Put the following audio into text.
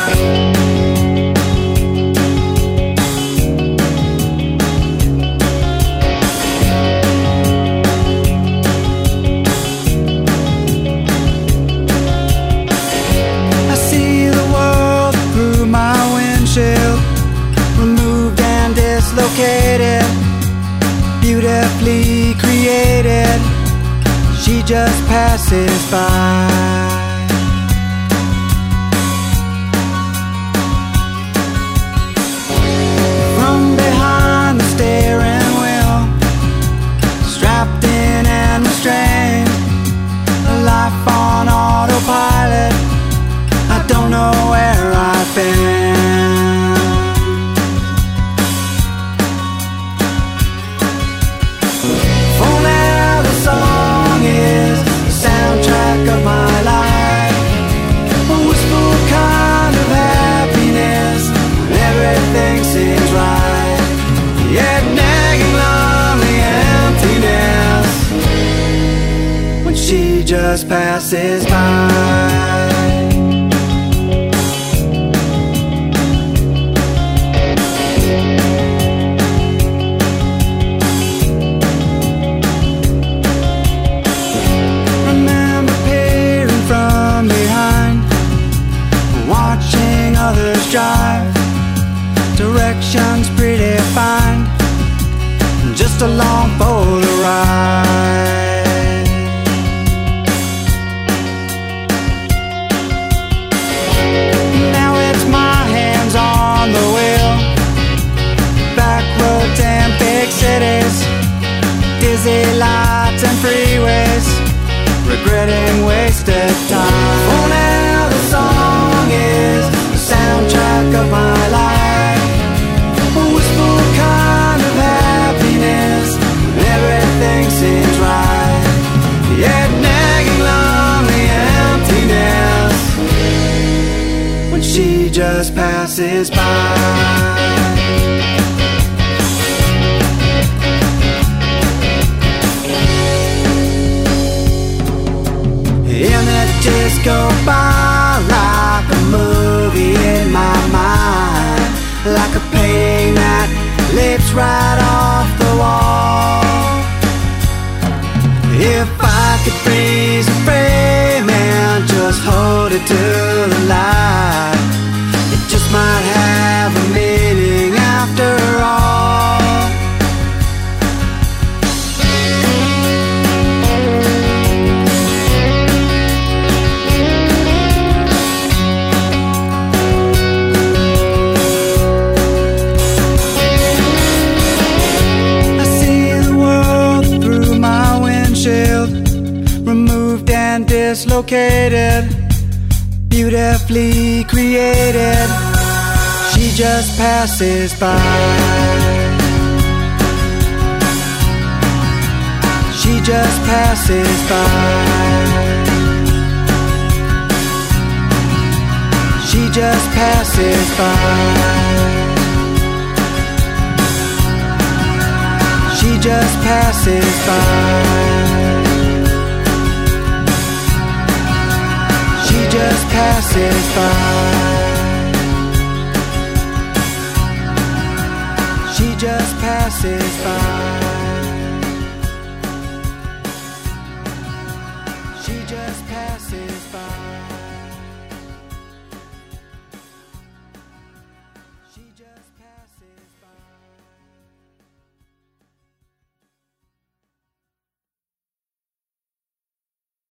Dislocated, beautifully created, she just passes by. From behind the steering wheel, strapped in and restrained, a life on autopilot, I don't know where I've been. Of my life, a wistful kind of happiness when everything seems right, yet nagging lonely emptiness when she just passes by. Others drive, directions predefined, just along for the ride. Now it's my hands on the wheel, back roads and big cities, dizzy lights and freeways, regretting wasted time. Oh, now the song is soundtrack of my life, a wistful kind of happiness when everything seems right, yet nagging lonely emptiness when she just passes by. Images go by like a movie in my mind, like a painting that leaps right off the wall. If I could freeze a frame and just hold it to the light, it just might have a meaning after all. Removed and dislocated, beautifully created, she just passes by. She just passes by. She just passes by. She just passes by. She just passes by. She just passes by.